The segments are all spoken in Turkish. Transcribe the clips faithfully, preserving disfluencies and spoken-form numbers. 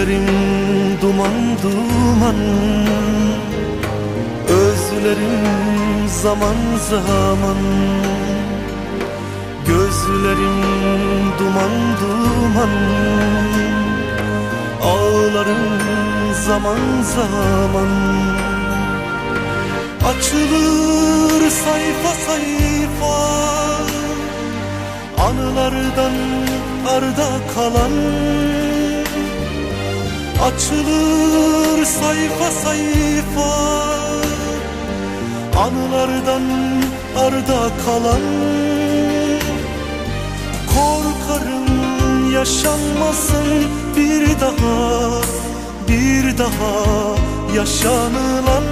Gözlerim duman duman, özlerim zaman zaman. Gözlerim duman duman, ağlarım zaman zaman. Açılır sayfa sayfa, anılardan arda kalan. Açılır sayfa sayfa, anılardan arda kalan. Korkarım yaşanmasın bir daha, bir daha yaşanılan.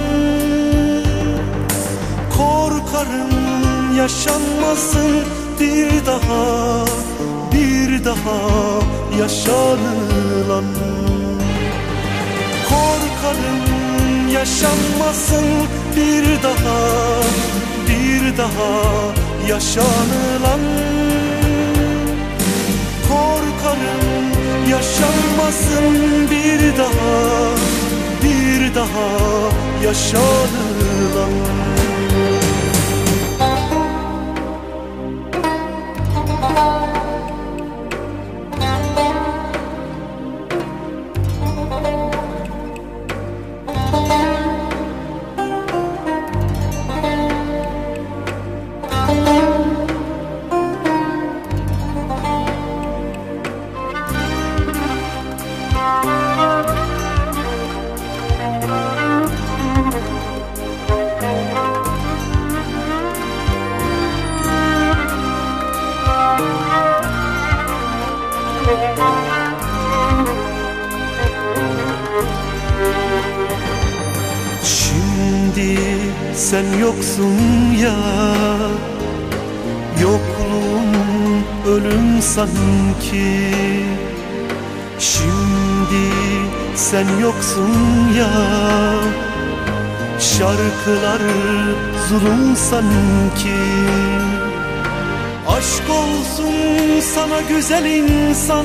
Korkarım yaşanmasın bir daha, bir daha yaşanılan. Korkarım yaşanmasın bir daha, bir daha yaşanılan. Korkarım yaşanmasın bir daha, bir daha yaşanılan. Şimdi sen yoksun ya, yokluğun ölüm sanki. Şimdi sen yoksun ya, şarkılar zulüm sanki. Aşk olsun sana güzel insan,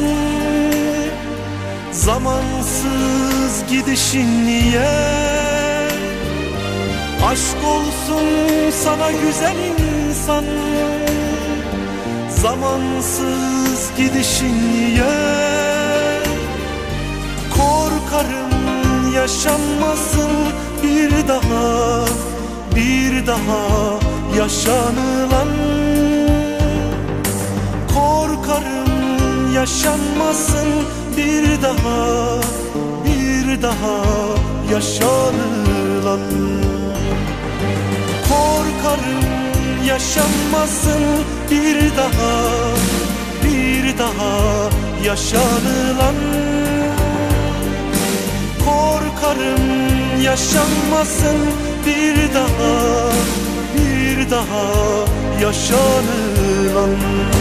zamansız gidişin niye? Aşk olsun sana güzel insan, zamansız gidişin niye? Korkarım yaşanmasın bir daha, bir daha yaşanılan. Korkarım yaşanmasın bir daha, bir daha yaşanılan. Korkarım yaşanmasın bir daha, bir daha yaşanılan. Korkarım yaşanmasın bir daha, bir daha yaşanılan.